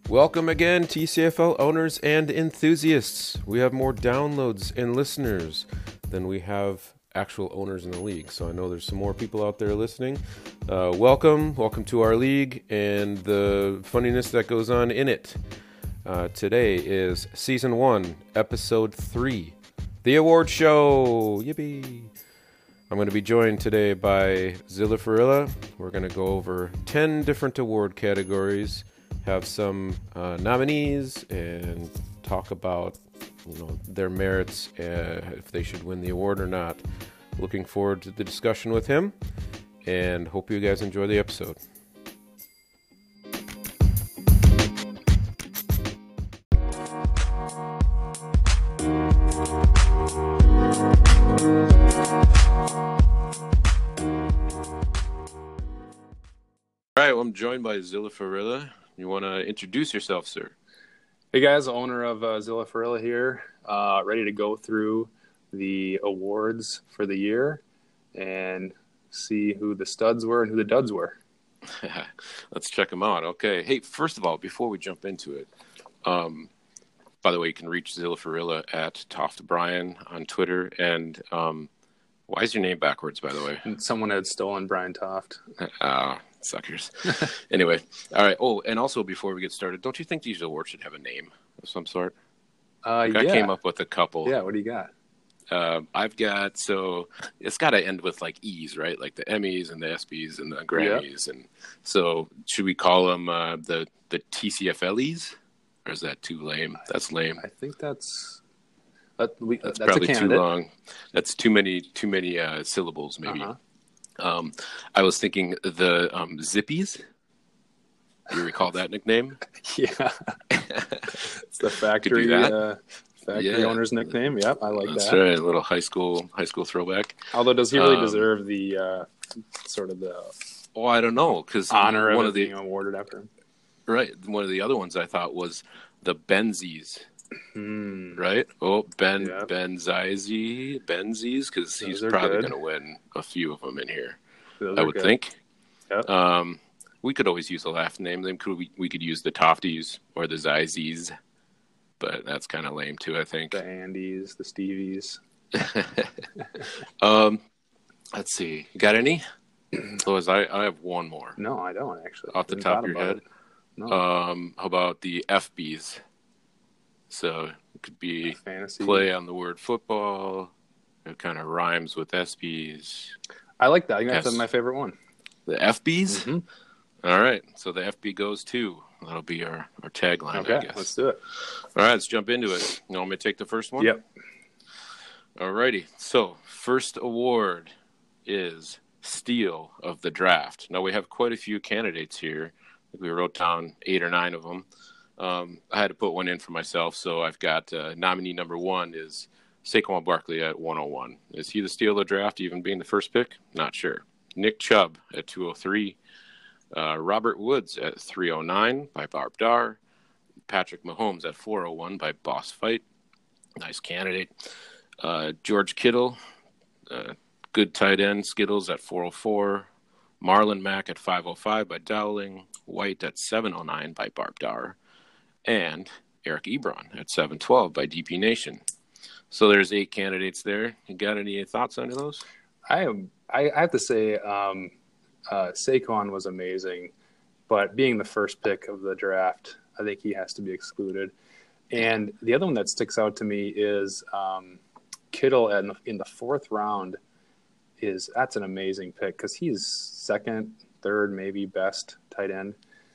Welcome again, TCFL owners and enthusiasts. We have more downloads and listeners than we have actual owners in the league. So I know there's some more people out there listening. Welcome to our league and the funniness that goes on in it. Today is Season 1, Episode 3, The Award Show. Yippee! I'm going to be joined today by Zilla Farilla. We're going to go over 10 different award categories, have some nominees, and talk about their merits, if they should win the award or not. Looking forward to the discussion with him, and hope you guys enjoy the episode. All right, well, I'm joined by Zilla Farilla. You want to introduce yourself, sir? Hey guys, owner of Zilla Farilla here, ready to go through the awards for the year and see who the studs were and who the duds were. Let's check them out. Okay. Hey, first of all, before we jump into it, by the way, you can reach Zilla Farilla at Toft Brian on Twitter. And why is your name backwards, by the way? And someone had stolen Brian Toft. Suckers. Anyway, all right. Oh, and also before we get started, don't you think these awards should have a name of some sort? I came up with a couple. Yeah, what do you got? I've got, so it's got to end with like E's, right? Like the Emmys and the ESPYs and the Grammys. Yep. And so should we call them the TCFLEs? Or is that too lame? That's lame. I think that's probably too long. That's too many syllables, maybe. Uh-huh. I was thinking the Zippies. Do you recall that nickname? Yeah. It's the factory owner's nickname. Yep, I like That's that. That's right, a little high school throwback. Although, does he really deserve the sort of the I don't know, because honor of being awarded after him? Right. One of the other ones I thought was the Benzies. Right? Benzies, because he's probably going to win a few of them in here. I would think. Yep. We could always use a last name. Then we could use the Tofties or the Zizies, but that's kind of lame too, I think. The Andes, the Stevies. Let's see. You got any? Otherwise, I have one more. No, I don't actually. Off the top of your head? No. How about the FBs? So it could be fantasy play on the word football. It kind of rhymes with SBs. I like that. I think that's my favorite one. The FBs? Mm-hmm. All right. So the FB goes too. That'll be our tagline, okay, I guess. Let's do it. All right, let's jump into it. You want me to take the first one? Yep. All righty. So first award is Steal of the Draft. Now we have quite a few candidates here. I think we wrote down 8 or 9 of them. I had to put one in for myself, so I've got nominee number 1 is Saquon Barkley at 101. Is he the steal of the draft, even being the first pick? Not sure. Nick Chubb at 203. Robert Woods at 309 by Barb Dar. Patrick Mahomes at 401 by Boss Fight. Nice candidate. George Kittle, good tight end, Skittles at 404. Marlon Mack at 505 by Dowling. White at 709 by Barb Dar. And Eric Ebron at 712 by DP Nation. So there's 8 candidates there. You got any thoughts on those? I have to say Saquon was amazing, but being the first pick of the draft, I think he has to be excluded. And the other one that sticks out to me is Kittle in the 4th round. That's an amazing pick because he's 2nd, 3rd, maybe best tight end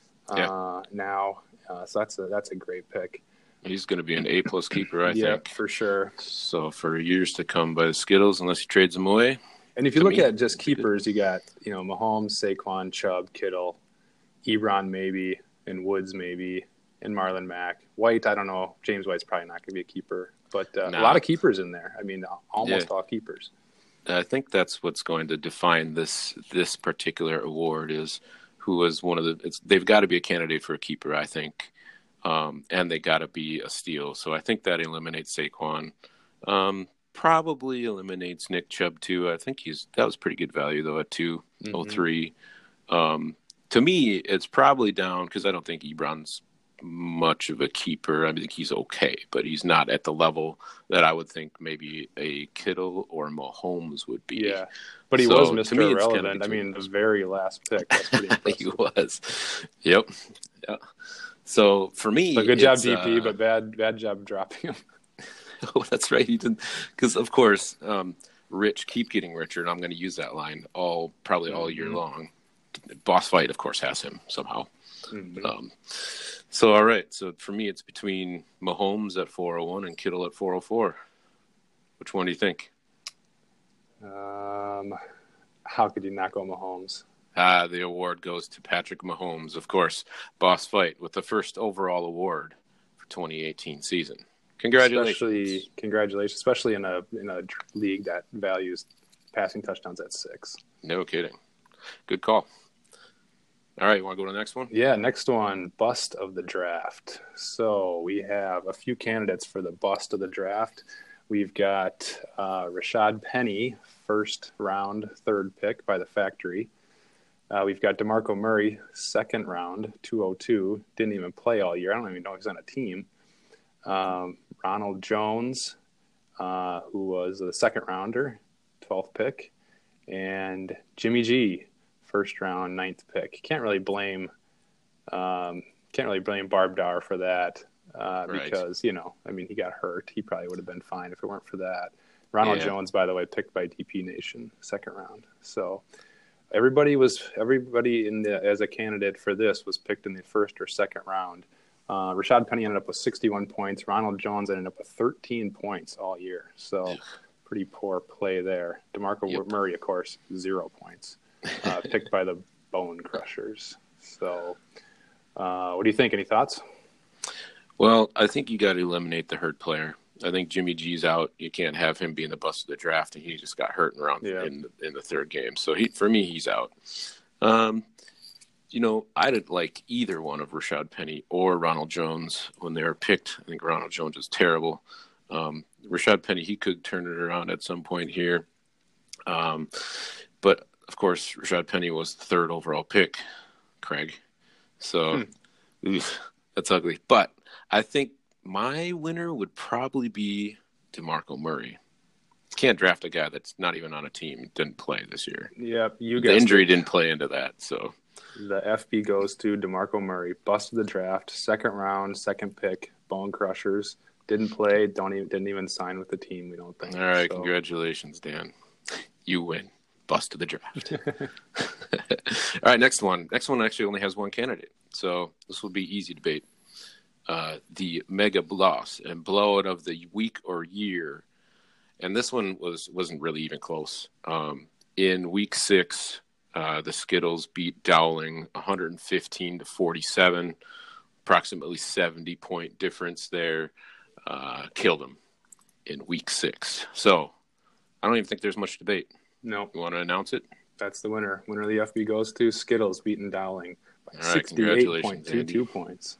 now. So that's a great pick. He's going to be an A+ keeper, I think. Yeah, for sure. So for years to come by the Skittles, unless he trades them away. And if you look at just keepers, you got Mahomes, Saquon, Chubb, Kittle, Ebron maybe, and Woods maybe, and Marlon Mack. White, I don't know. James White's probably not going to be a keeper, but a lot of keepers in there. I mean, almost all keepers. I think that's what's going to define this particular award is who was one of the. They've got to be a candidate for a keeper, I think, and they got to be a steal. So I think that eliminates Saquon. Probably eliminates Nick Chubb too. I think that was pretty good value though at 203. To me, it's probably down because I don't think Ebron's much of a keeper. I think he's okay, but he's not at the level that I would think maybe a Kittle or Mahomes would be. Yeah, but he was Mr. Irrelevant. Kind of the very last pick. That's pretty impressive. He was. Yep. Yeah. So for me, so good job, DP, but bad job dropping him. Oh, that's right. He didn't, because of course, rich keep getting richer, and I'm going to use that line probably all year long. Boss Fight, of course, has him somehow. Mm-hmm. So all right. So for me, it's between Mahomes at 401 and Kittle at 404. Which one do you think? How could you not go Mahomes? The award goes to Patrick Mahomes, of course. Boss Fight with the first overall award for 2018 season. Congratulations! Congratulations, especially in a league that values passing touchdowns at 6. No kidding. Good call. All right, you want to go to the next one? Yeah, next one, bust of the draft. So we have a few candidates for the bust of the draft. We've got Rashad Penny, first round, 3rd pick by the factory. We've got DeMarco Murray, 2nd round, 202. Didn't even play all year. I don't even know if he's on a team. Ronald Jones, who was a 2nd rounder, 12th pick. And Jimmy G, 1st round, 9th pick. Can't really blame Barb Dar for that because, he got hurt. He probably would have been fine if it weren't for that. Ronald Jones, by the way, picked by DP Nation, 2nd round. So everybody as a candidate for this was picked in the 1st or 2nd round. Rashad Penny ended up with 61 points. Ronald Jones ended up with 13 points all year. So pretty poor play there. DeMarco Murray, of course, 0 points. Picked by the Bone Crushers. So what do you think? Any thoughts? Well, I think you got to eliminate the hurt player. I think Jimmy G's out. You can't have him being the bust of the draft, and he just got hurt in the 3rd game. So for me, he's out. I didn't like either one of Rashad Penny or Ronald Jones when they were picked. I think Ronald Jones is terrible. Rashad Penny, he could turn it around at some point here. But, of course, Rashad Penny was the 3rd overall pick, Craig. So that's ugly. But I think my winner would probably be DeMarco Murray. Can't draft a guy that's not even on a team, didn't play this year. Yep. The injury didn't play into that, so... The FB goes to DeMarco Murray, bust of the draft, 2nd round, 2nd pick, Bone Crushers. Didn't play, didn't even sign with the team, we don't think. All right, Congratulations, Dan. You win. Bust of the draft. All right, next one. Next one actually only has one candidate, so this will be easy debate. The Mega Bloss and Blowout of the Week or Year. And this one wasn't really even close. In Week 6... the Skittles beat Dowling 115-47, approximately 70-point difference there. Killed them in Week 6. So I don't even think there's much debate. No. You want to announce it? That's the winner. Winner of the FB goes to Skittles beating Dowling by 68.22 points.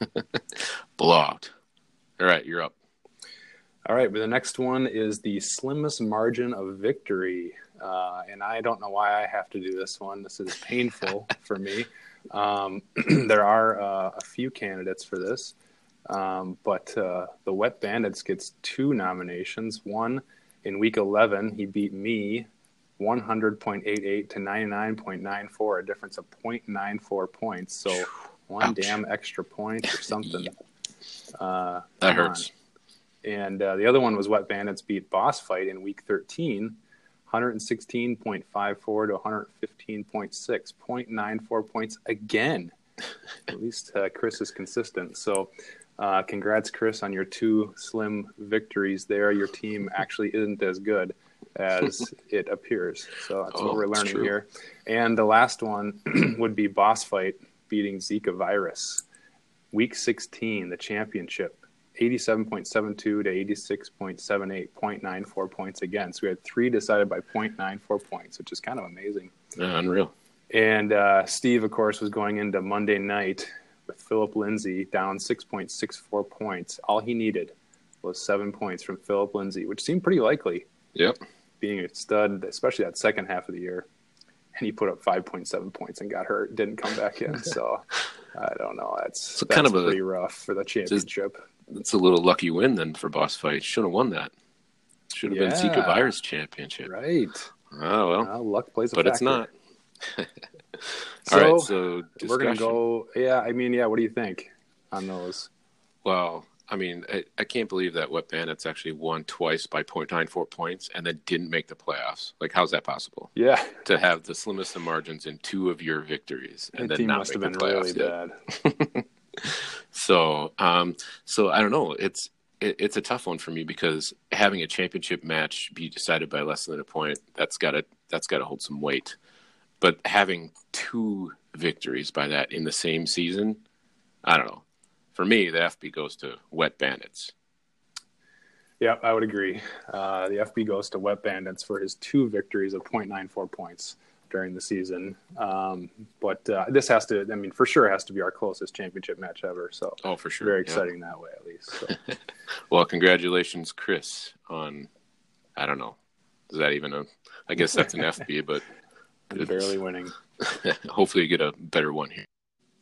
Blowout. All right, you're up. All right, but the next one is the slimmest margin of victory. And I don't know why I have to do this one. This is painful for me. There are a few candidates for this, but the Wet Bandits gets 2 nominations. One, in Week 11, he beat me 100.88 to 99.94, a difference of 0.94 points. So one damn extra point or something. That hurts. And the other one was Wet Bandits beat Boss Fight in Week 13, 116.54 to 115.6, 0.94 points again. At least Chris is consistent. So congrats, Chris, on your 2 slim victories there. Your team actually isn't as good as it appears. So that's what we're learning here. And the last one would be Boss Fight beating Zika Virus. Week 16, the championship. 87.72 to 86.78, 0.94 points again. So we had 3 decided by 0.94 points, which is kind of amazing. Yeah, unreal. And Steve, of course, was going into Monday night with Philip Lindsay down 6.64 points. All he needed was 7 points from Philip Lindsay, which seemed pretty likely. Yep. Being a stud, especially that second half of the year. And he put up 5.7 points and got hurt, didn't come back in. So I don't know. That's kind of pretty rough for the championship. It's a little lucky win then for Boss Fight. Should have won that. Should have been Zika Virus Championship. Right. Oh, well. Luck plays a factor. But it's not. All right, so we're going to go. Yeah, I mean, what do you think on those? Well, I mean, I can't believe that Wet Bandits actually won twice by 0.94 points and then didn't make the playoffs. Like, how's that possible? Yeah. To have the slimmest of margins in 2 of your victories and the then team not must make have the been playoffs really bad. So I don't know. It's a tough one for me because having a championship match be decided by less than a point, that's got to hold some weight. But having 2 victories by that in the same season, I don't know. For me, the FB goes to Wet Bandits. Yeah, I would agree. The FB goes to Wet Bandits for his 2 victories of 0.94 points during the season. But this has to, I mean, for sure has to be our closest championship match ever. So, for sure. Very exciting that way, at least. So. Well, congratulations, Chris, on, I don't know. Is that even I guess that's an FB, but. Barely winning. Hopefully you get a better one here.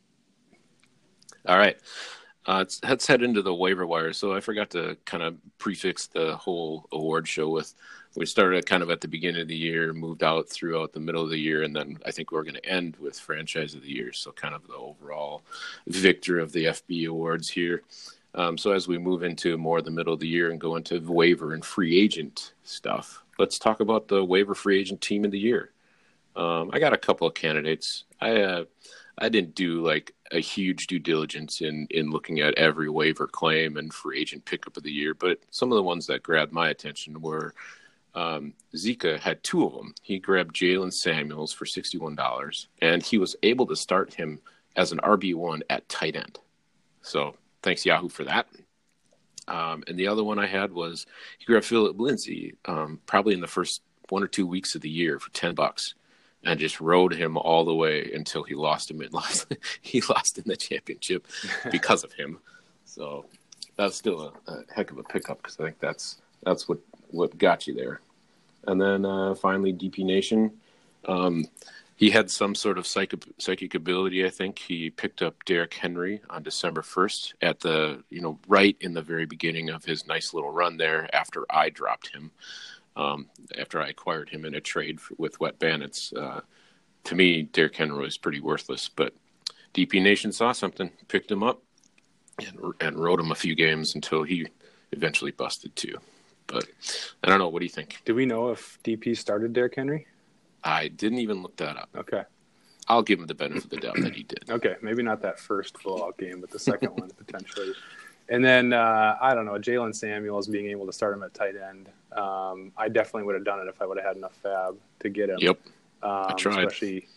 All right. Let's head into the waiver wire. So I forgot to kind of prefix the whole award show with, we started kind of at the beginning of the year, moved out throughout the middle of the year, and then I think we're going to end with Franchise of the Year. So kind of the overall victor of the FB awards here. So as we move into more the middle of the year and go into waiver and free agent stuff, let's talk about the waiver free agent team of the year. I got a couple of candidates. I didn't do like a huge due diligence in looking at every waiver claim and free agent pickup of the year, but some of the ones that grabbed my attention were Zika had 2 of them. He grabbed Jalen Samuels for $61, and he was able to start him as an RB1 at tight end. So thanks Yahoo for that. And the other one I had was he grabbed Philip Lindsay probably in the first 1 or 2 weeks of the year for $10. And just rode him all the way until he lost him. He lost in the championship because of him. So that's still a heck of a pickup because I think that's what got you there. And then finally, DP Nation. He had some sort of psychic ability. I think he picked up Derrick Henry on December 1st at the right in the very beginning of his nice little run there after I dropped him. After I acquired him in a trade with Wet Bandits. To me, Derrick Henry was pretty worthless, but DP Nation saw something, picked him up, and rode him a few games until he eventually busted too. But I don't know. What do you think? Do we know if DP started Derrick Henry? I didn't even look that up. Okay. I'll give him the benefit of the doubt that he did. Okay, maybe not that first full-out game, but the second one potentially. And then, I don't know, Jalen Samuels being able to start him at tight end. I definitely would have done it if I would have had enough fab to get him. Yep, I tried.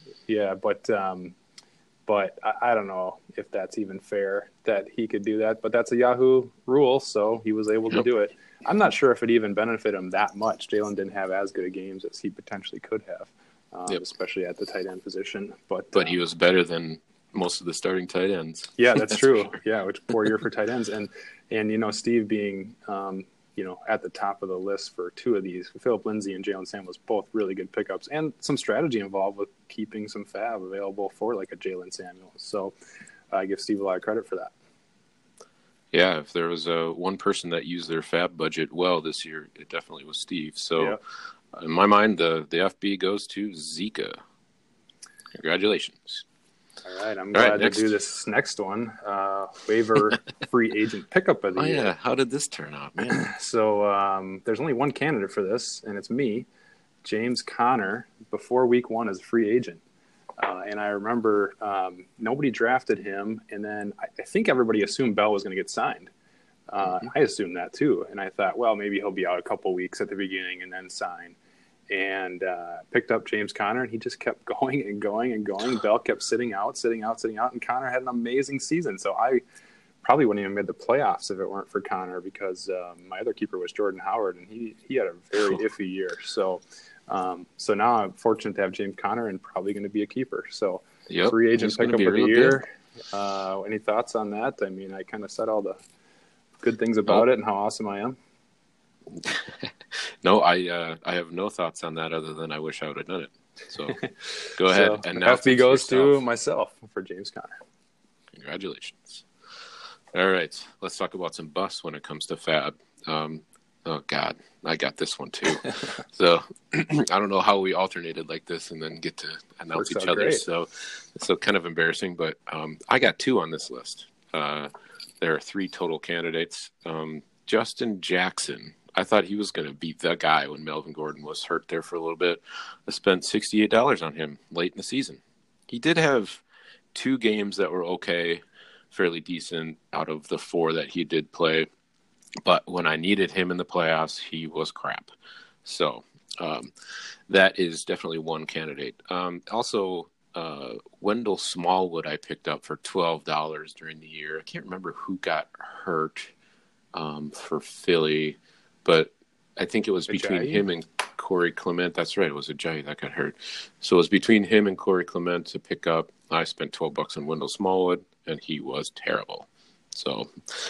But I don't know if that's even fair that he could do that. But that's a Yahoo rule, so he was able to do it. I'm not sure if it even benefited him that much. Jalen didn't have as good a games as he potentially could have, especially at the tight end position. But he was better than most of the starting tight ends. Yeah, that's true. Sure. Yeah, which poor year for tight ends. And Steve being, at the top of the list for 2 of these, Philip Lindsay and Jalen Samuels, both really good pickups and some strategy involved with keeping some fab available for like a Jalen Samuels. So I give Steve a lot of credit for that. Yeah, if there was one person that used their fab budget well this year, it definitely was Steve. So in my mind, the FB goes to Zika. Congratulations. All right, I'm glad to do this next one. Waiver free agent pickup of the year. Yeah, how did this turn out, man? So there's only one candidate for this, and it's me, James Conner, before week 1 as a free agent. And I remember nobody drafted him, and then I think everybody assumed Bell was going to get signed. I assumed that too, and I thought, well, maybe he'll be out a couple weeks at the beginning and then sign. And picked up James Conner, and he just kept going and going and going. Bell kept sitting out, and Conner had an amazing season. So I probably wouldn't even made the playoffs if it weren't for Conner because my other keeper was Jordan Howard, and he had a very iffy year. So now I'm fortunate to have James Conner and probably going to be a keeper. So free agent pickup of the year. Any thoughts on that? I mean, I kind of said all the good things about it and how awesome I am. No, I have no thoughts on that other than I wish I would have done it. So go ahead. And now FB goes to myself for James Conner. Congratulations. All right, let's talk about some busts when it comes to Fab. Oh God, I got this one too. So I don't know how we alternated like this and then get to announce each other. So kind of embarrassing, but I got 2 on this list. There are 3 total candidates. Justin Jackson. I thought he was going to be the guy when Melvin Gordon was hurt there for a little bit. I spent $68 on him late in the season. He did have 2 games that were okay, fairly decent out of the 4 that he did play. But when I needed him in the playoffs, he was crap. So that is definitely one candidate. Also, Wendell Smallwood I picked up for $12 during the year. I can't remember who got hurt for Philly, but I think it was between him and Corey Clement. That's right. It was Ajayi that got hurt. So it was between him and Corey Clement to pick up. I spent $12 on Wendell Smallwood, and he was terrible. So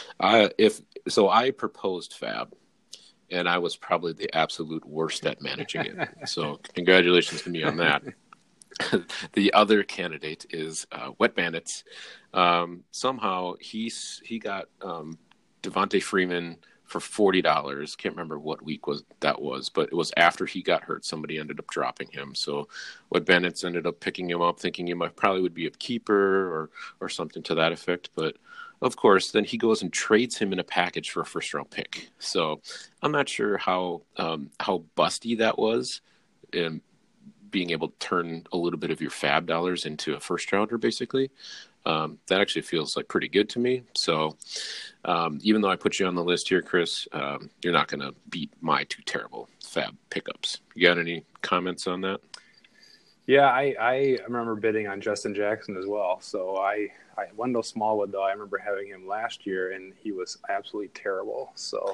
I proposed Fab, and I was probably the absolute worst at managing it. So congratulations to me on that. The other candidate is Wet Bandits. Somehow he got Devontae Freeman for $40. Can't remember what week that was, but it was after he got hurt. Somebody ended up dropping him. So Wet Bandits ended up picking him up, thinking he probably would be a keeper or something to that effect. But of course, then he goes and trades him in a package for a first-round pick. So I'm not sure how busty that was, in being able to turn a little bit of your Fab dollars into a first-rounder, basically. That actually feels like pretty good to me. So even though I put you on the list here, Chris, you're not going to beat my 2 terrible Fab pickups. You got any comments on that? Yeah, I remember bidding on Justin Jackson as well. So Wendell Smallwood, though, I remember having him last year, and he was absolutely terrible. So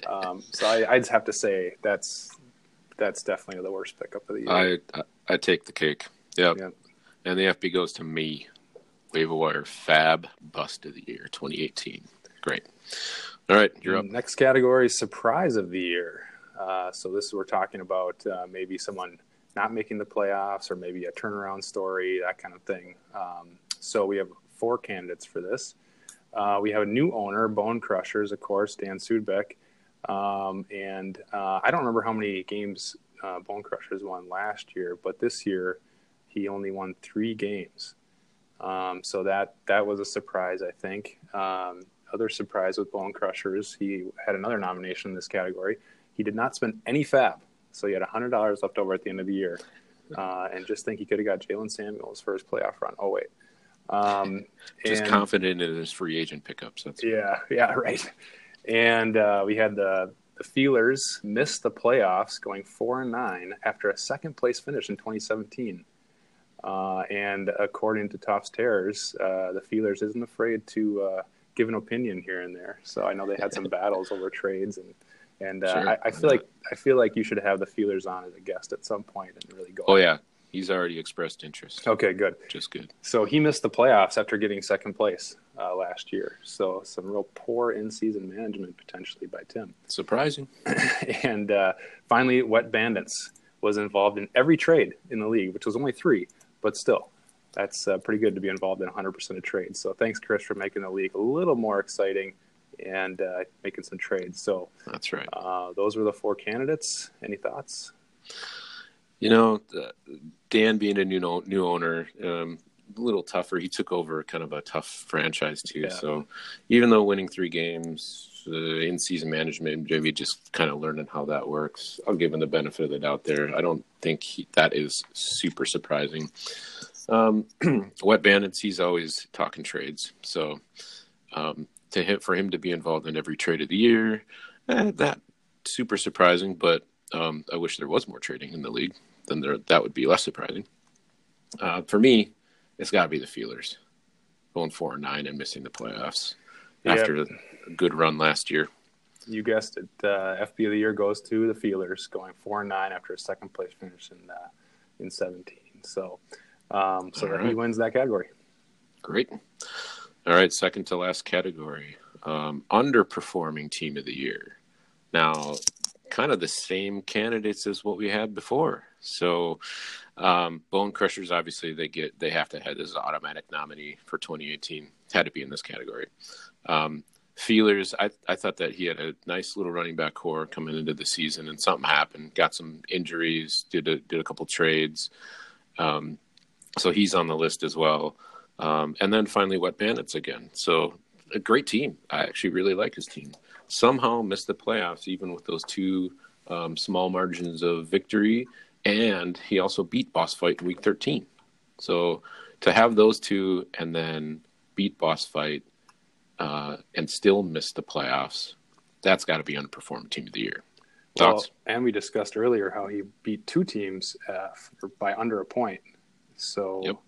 I just have to say that's definitely the worst pickup of the year. I take the cake. Yep. And the FB goes to me. Waiver Wire Fab Bust of the Year 2018. Great. All right, you're up. Next category, Surprise of the Year. So we're talking about maybe someone not making the playoffs or maybe a turnaround story, that kind of thing. So we have 4 candidates for this. We have a new owner, Bone Crushers, of course, Dan Sudbeck. And I don't remember how many games Bone Crushers won last year, but this year he only won 3 games. So that was a surprise, I think. Other surprise with Bone Crushers, he had another nomination in this category. He did not spend any Fab, so he had $100 left over at the end of the year. And just think he could have got Jalen Samuels for his playoff run. Oh, wait. Just confident in his free agent pickups. Yeah, right. And we had the Feelers miss the playoffs, going 4-9 after a second-place finish in 2017. And according to Tufts Terrors, the Feelers isn't afraid to give an opinion here and there. So I know they had some battles over trades, and sure, I feel like you should have the Feelers on as a guest at some point and really go. Oh yeah, he's already expressed interest. Okay, good. Just good. So he missed the playoffs after getting second place last year. So some real poor in-season management potentially by Tim. Surprising. And finally, Wet Bandits was involved in every trade in the league, which was only 3. But still, that's pretty good to be involved in 100% of trades. So thanks, Chris, for making the league a little more exciting and making some trades. So that's right. Those were the 4 candidates. Any thoughts? You know, Dan being a new owner, a little tougher. He took over kind of a tough franchise too. Yeah. So even though winning 3 games, in-season management, maybe just kind of learning how that works. I'll give him the benefit of the doubt there. I don't think that is super surprising. Wet Bandits, he's always talking trades. So for him to be involved in every trade of the year, that super surprising. But I wish there was more trading in the league. Then that would be less surprising. For me, it's got to be the Feelers, going 4-9 and missing the playoffs after a good run last year. You guessed it. FB of the year goes to the Feelers, going 4-9 after a second place finish in 17. So he wins that category. Great. All right, second to last category, underperforming team of the year. Now, kind of the same candidates as what we had before. So, Bone Crushers, obviously, they have to have this automatic nominee for 2018. had to be in this category. Feelers, I thought that he had a nice little running back core coming into the season, and something happened. Got some injuries, did a couple trades. So he's on the list as well. And then finally Wet Bandits again. So a great team. I actually really like his team. Somehow missed the playoffs even with those two small margins of victory. And he also beat Boss Fight in week 13. So to have those two and then beat Boss Fight and still miss the playoffs, that's got to be underperformed team of the year. Thoughts? Well, and we discussed earlier how he beat two teams by under a point. So, Yep.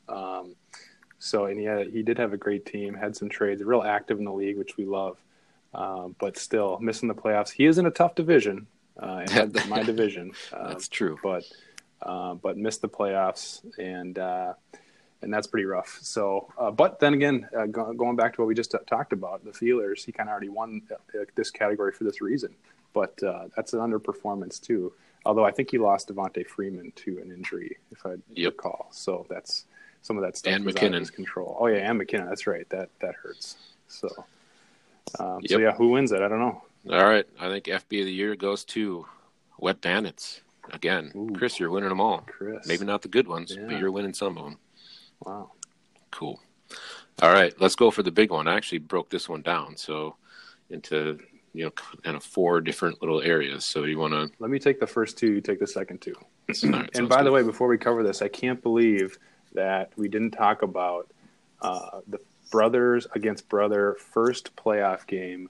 And he did have a great team, had some trades, real active in the league, which we love. But still missing the playoffs. He is in a tough division, in my division. That's true. But missed the playoffs, and that's pretty rough. So, but then again, going back to what we just talked about, the Feelers, he kind of already won this category for this reason. But that's an underperformance too. Although I think he lost Devontae Freeman to an injury, if I recall. So that's some of that stuff and was McKinnon. out of his control. Oh yeah, and McKinnon. That's right. That hurts. So, so yeah, who wins it? I don't know. All right, I think FB of the year goes to Wet Bandits again. Ooh. Chris, you're winning them all. Chris, maybe not the good ones, Yeah. but you're winning some of them. Wow. Cool. All right, let's go for the big one. I actually broke this one down into kind of 4 different little areas. So you want to? Let me take the first 2. You take the second 2. Right, and by the way, before we cover this, I can't believe that we didn't talk about the brothers against brother first playoff game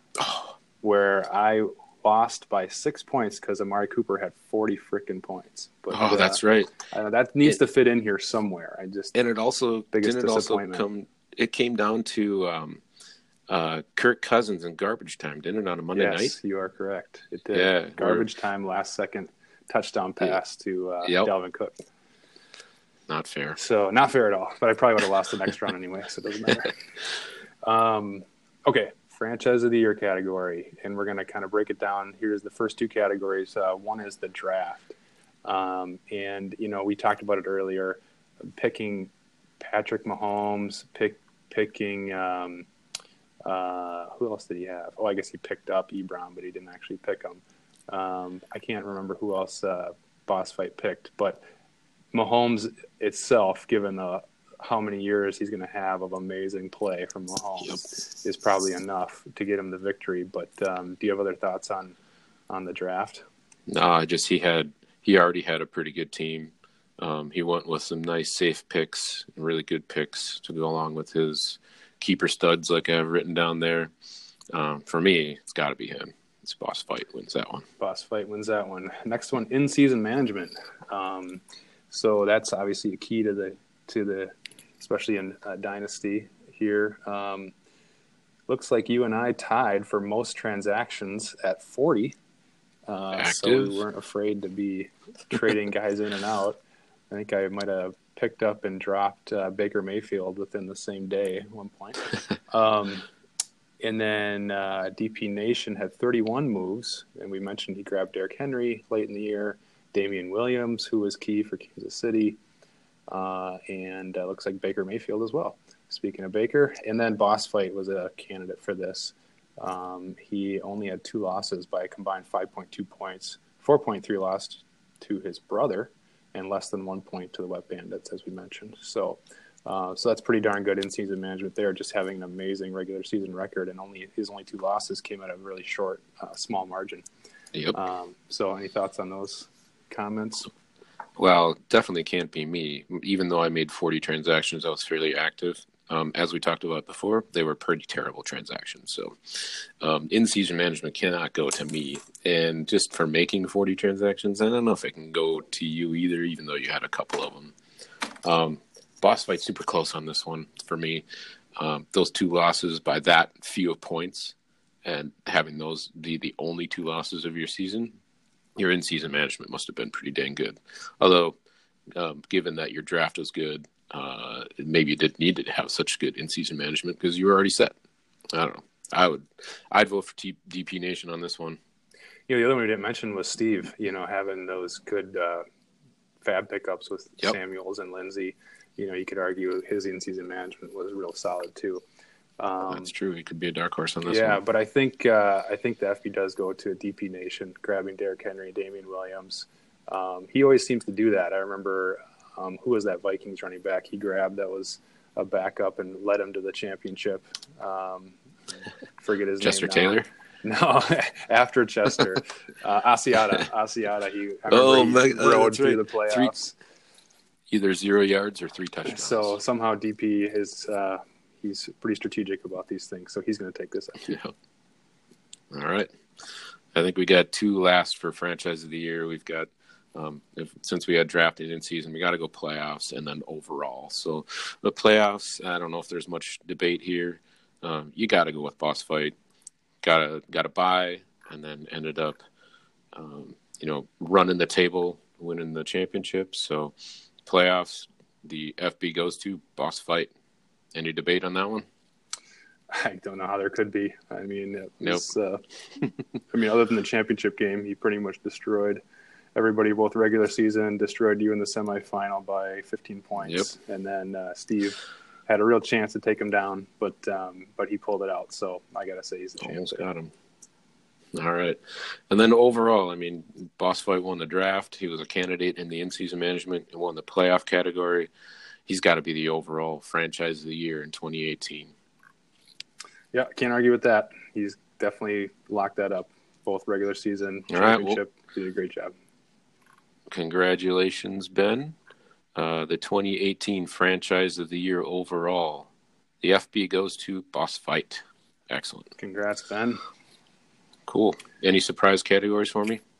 where I lost by 6 points because Amari Cooper had 40 freaking points. But that's right. That needs to fit in here somewhere. And it also it came down to Kirk Cousins in garbage time, didn't it, on a Monday night? Yes, you are correct. It did. Yeah, garbage time, last second touchdown pass to Dalvin Cook. Not fair. So not fair at all. But I probably would have lost the next round anyway, so it doesn't matter. Okay, franchise of the year category, and we're going to kind of break it down. Here's the first 2 categories. One is the draft, and we talked about it earlier. Picking Patrick Mahomes, picking. Who else did he have? Oh, I guess he picked up Ebron, but he didn't actually pick him. I can't remember who else Boss Fight picked, but Mahomes itself, given how many years he's going to have of amazing play from Mahomes, is probably enough to get him the victory. But do you have other thoughts on the draft? No, he already had a pretty good team. He went with some nice safe picks, really good picks to go along with his keeper studs like I've written down there. For me, it's got to be him. It's Boss Fight wins that one. Boss Fight wins that one. Next one, in-season management. So that's obviously a key to the especially in Dynasty here. Looks like you and I tied for most transactions at 40. So we weren't afraid to be trading guys in and out. I think I might have picked up and dropped Baker Mayfield within the same day at one point. And then DP Nation had 31 moves, and we mentioned he grabbed Derrick Henry late in the year, Damian Williams, who was key for Kansas City, and looks like Baker Mayfield as well. Speaking of Baker, and then Boss Fight was a candidate for this. He only had 2 losses by a combined 5.2 points, 4.3 lost to his brother, and less than 1 point to the Wet Bandits, as we mentioned. So that's pretty darn good in-season management there, just having an amazing regular season record, and his only 2 losses came at a really short, small margin. Yep. So any thoughts on those comments? Well, definitely can't be me. Even though I made 40 transactions, I was fairly active. As we talked about before, they were pretty terrible transactions. So in-season management cannot go to me. And just for making 40 transactions, I don't know if it can go to you either, even though you had a couple of them. Boss Fight super close on this one for me. Those 2 losses by that few of points and having those be the only 2 losses of your season, your in-season management must have been pretty dang good. Although, given that your draft was good, maybe you didn't need to have such good in-season management because you were already set. I don't know. I'd vote for DP Nation on this one. The other one we didn't mention was Steve. Having those good fab pickups with Yep. Samuels and Lindsey. You could argue his in-season management was real solid too. That's true. He could be a dark horse on this Yeah, one. but I think the FB does go to a DP Nation, grabbing Derrick Henry, Damian Williams. He always seems to do that. I remember who was that Vikings running back he grabbed that was a backup and led him to the championship. Forget his Chester name. Taylor? No, after Chester, Asiata. He rode through the playoffs. Either 0 yards or 3 touchdowns. So somehow DP is he's pretty strategic about these things. So he's going to take this up. Yeah. All right. I think we got 2 last for franchise of the year. We've got since we had drafted in season, we got to go playoffs and then overall. So the playoffs, I don't know if there's much debate here. You got to go with Boss Fight. Got to buy, and then ended up, running the table, winning the championship. So playoffs, the FB goes to Boss Fight. Any debate on that one? I don't know how there could be. I mean, it was, Nope. other than the championship game, he pretty much destroyed everybody, both regular season, destroyed you in the semifinal by 15 points. Yep. And then Steve had a real chance to take him down, but he pulled it out. So I got to say he's the champ. Almost got him. All right. And then overall, Boss Fight won the draft. He was a candidate in the in-season management and won the playoff category. He's got to be the overall franchise of the year in 2018. Yeah, can't argue with that. He's definitely locked that up, both regular season, championship. He did a great job. Congratulations, Ben. The 2018 franchise of the year overall. The FB goes to Boss Fight. Excellent. Congrats, Ben. Cool. Any surprise categories for me?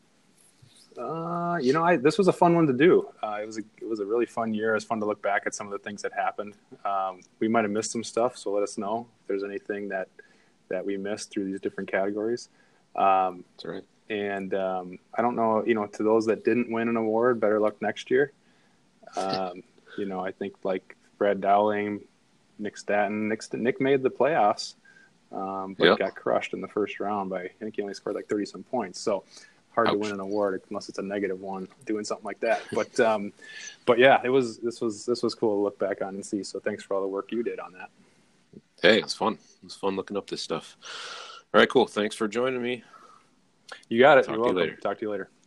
This was a fun one to do. It was a really fun year. It was fun to look back at some of the things that happened. We might have missed some stuff, so let us know if there's anything that we missed through these different categories. That's right. And I don't know, to those that didn't win an award, better luck next year. I think like Brad Dowling, Nick Statton. Nick made the playoffs, but got crushed in the first round by, I think he only scored like 30-some points. So hard to win an award unless it's a negative one, doing something like that. But yeah, this was cool to look back on and see. So thanks for all the work you did on that. Hey, it was fun. It was fun looking up this stuff. All right, cool. Thanks for joining me. You got it. Talk You're to you welcome. later. Talk to you later.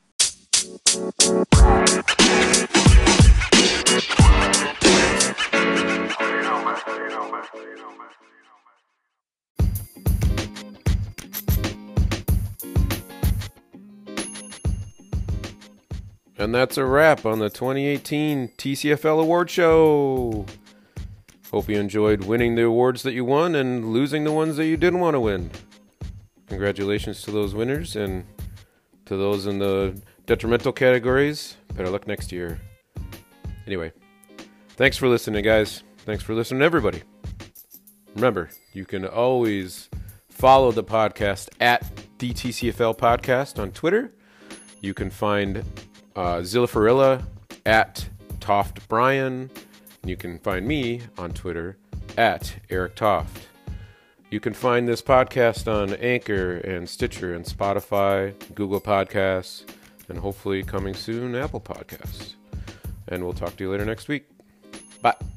And that's a wrap on the 2018 TCFL Award Show. Hope you enjoyed winning the awards that you won and losing the ones that you didn't want to win. Congratulations to those winners, and to those in the detrimental categories, better luck next year. Anyway, thanks for listening, guys. Thanks for listening, everybody. Remember, you can always follow the podcast at DTCFL Podcast on Twitter. You can find Zilla Farilla at Toft Brian. You can find me on Twitter at Eric Toft. You can find this podcast on Anchor and Stitcher and Spotify, Google Podcasts, and hopefully coming soon, Apple Podcasts. And we'll talk to you later next week. Bye.